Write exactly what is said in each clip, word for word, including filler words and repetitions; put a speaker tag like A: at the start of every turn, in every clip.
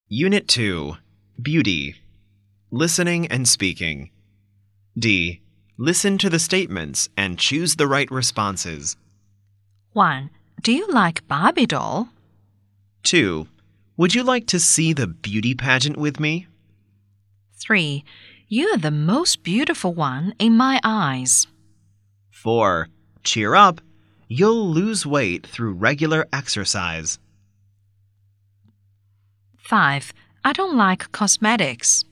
A: Unit two. Beauty. Listening and speaking. D. Listen to the statements and choose the right responses.
B: one. Do you like Barbie doll?
A: two. Would you like to see the beauty pageant with me?
B: three. You are the most beautiful one in my eyes.
A: four. Cheer up. You'll lose weight through regular exercise.
B: five. I don't like cosmetics.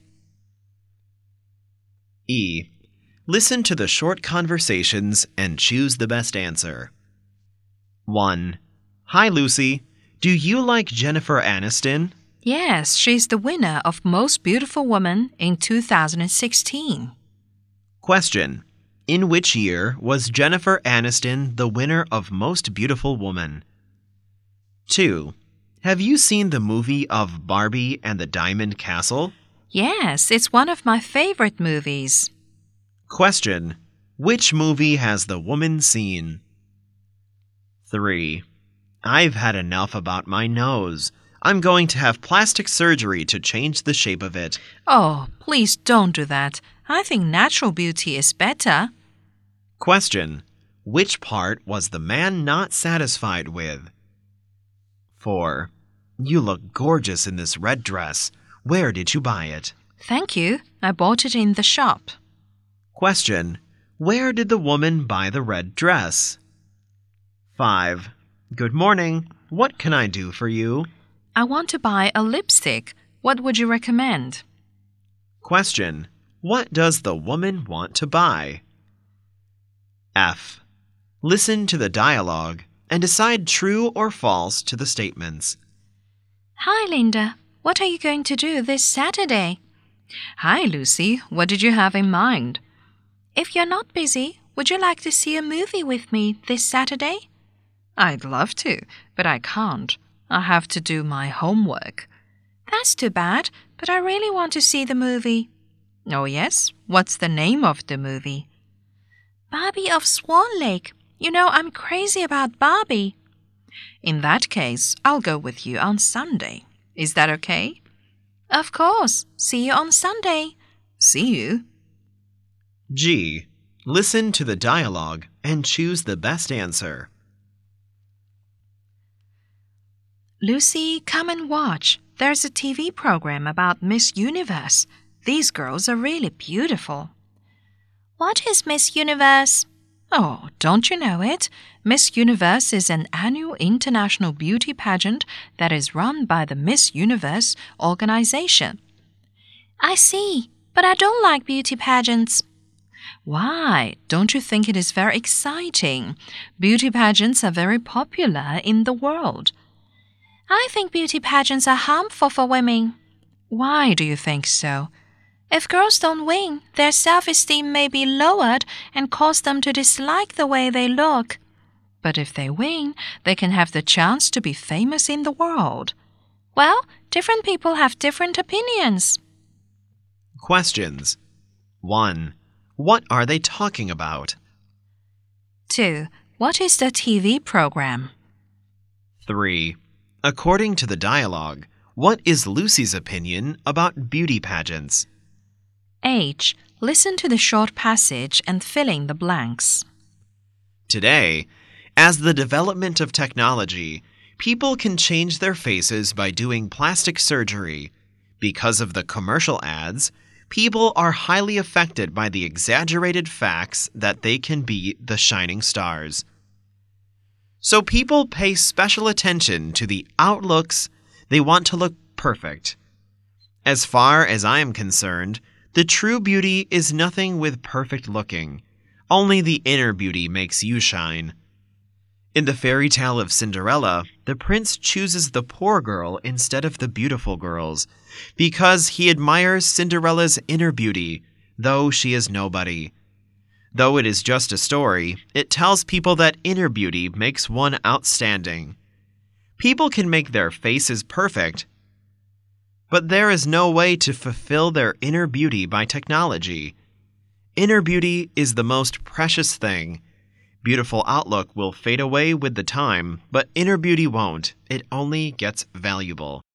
A: E. Listen to the short conversations and choose the best answer. one. Hi, Lucy. Do you like Jennifer Aniston?
B: Yes, she's the winner of Most Beautiful Woman in two thousand sixteen.
A: Question. In which year was Jennifer Aniston the winner of Most Beautiful Woman? two. Have you seen the movie of Barbie and the Diamond Castle?
B: Yes, it's one of my favorite movies.
A: Question. Which movie has the woman seen? three. I've had enough about my nose. I'm going to have plastic surgery to change the shape of it.
B: Oh, please don't do that. I think natural beauty is better.
A: Question. Which part was the man not satisfied with? four. You look gorgeous in this red dress. Where did you buy it?
B: Thank you. I bought it in the shop.
A: Question. Where did the woman buy the red dress? five. Good morning. What can I do for you?
B: I want to buy a lipstick. What would you recommend?
A: Question. What does the woman want to buy? F. Listen to the dialogue and decide true or false to the statements.
B: Hi, Linda. What are you going to do this Saturday? Hi, Lucy. What did you have in mind? If you're not busy, would you like to see a movie with me this Saturday? I'd love to, but I can't. I have to do my homework. That's too bad, but I really want to see the movie. Oh, yes? What's the name of the movie? Barbie of Swan Lake. You know, I'm crazy about Barbie. In that case, I'll go with you on Sunday. Is that okay? Of course. See you on Sunday. See you.
A: G. Listen to the dialogue and choose the best answer.
B: Lucy, come and watch. There's a T V program about Miss Universe. These girls are really beautiful. What is Miss Universe? Oh, don't you know it? Miss Universe is an annual international beauty pageant that is run by the Miss Universe organization. I see, but I don't like beauty pageants. Why? Don't you think it is very exciting? Beauty pageants are very popular in the world. I think beauty pageants are harmful for women. Why do you think so? If girls don't win, their self-esteem may be lowered and cause them to dislike the way they look. But if they win, they can have the chance to be famous in the world. Well, different people have different opinions.
A: Questions. one. What are they talking about?
B: two. What is the T V program?
A: three. According to the dialogue, what is Lucy's opinion about beauty pageants?
B: H. Listen to the short passage and fill in the blanks.
A: Today, as the development of technology, people can change their faces by doing plastic surgery. Because of the commercial ads, people are highly affected by the exaggerated facts that they can be the shining stars. So people pay special attention to the outlooks. They want to look perfect. As far as I am concerned, the true beauty is nothing with perfect looking. Only the inner beauty makes you shine. In the fairy tale of Cinderella, the prince chooses the poor girl instead of the beautiful girls, because he admires Cinderella's inner beauty, though she is nobody. Though it is just a story, it tells people that inner beauty makes one outstanding. People can make their faces perfect, but there is no way to fulfill their inner beauty by technology. Inner beauty is the most precious thing. Beautiful outlook will fade away with the time, but inner beauty won't. It only gets valuable.